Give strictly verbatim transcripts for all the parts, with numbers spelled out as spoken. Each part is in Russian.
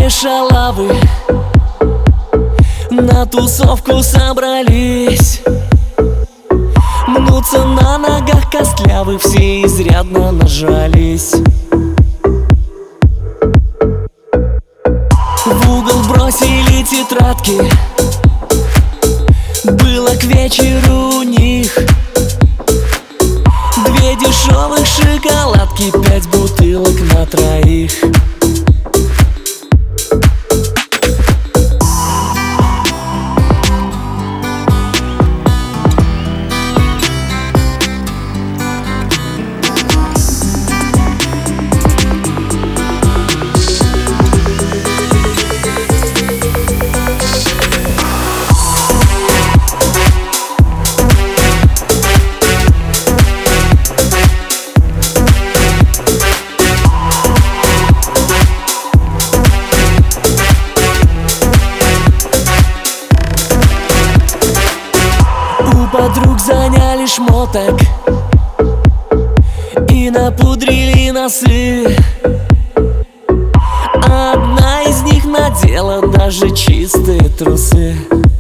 все шалавы на тусовку собрались. Мнутся на ногах костлявы, все изрядно нажались. В угол бросили тетрадки, было к вечеру у них две дешевых шоколадки, пять бутылок на троих. Подруг заняли шмоток и напудрили носы. Одна из них надела даже чистые трусы.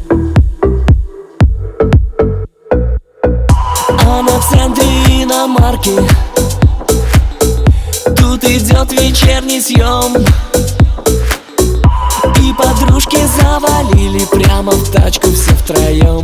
Она в центре иномарки, тут идет вечерний съем, и подружки завалили прямо в тачку все втроем.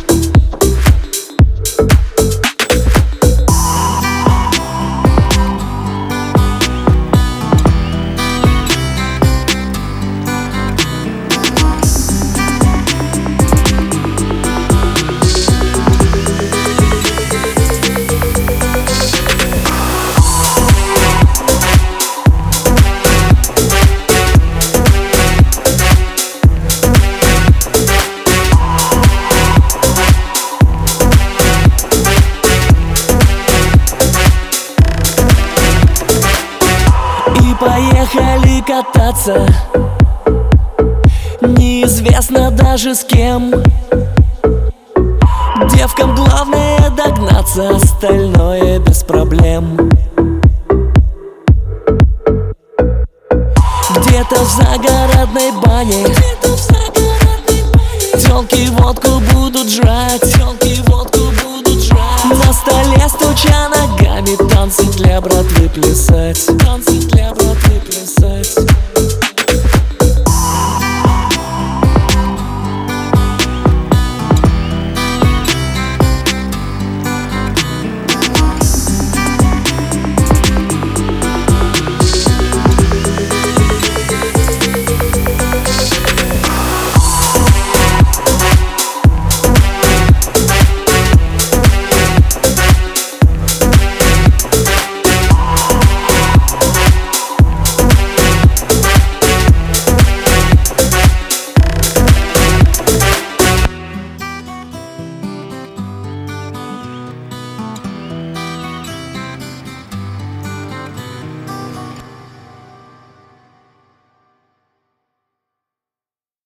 Поехали кататься, неизвестно даже с кем. Девкам главное догнаться, остальное без проблем. Где-то в загородной бане тёлки водку будут жрать, тёлки водку будут жрать. На столе, стуча ногами, танцы для братвы плясать.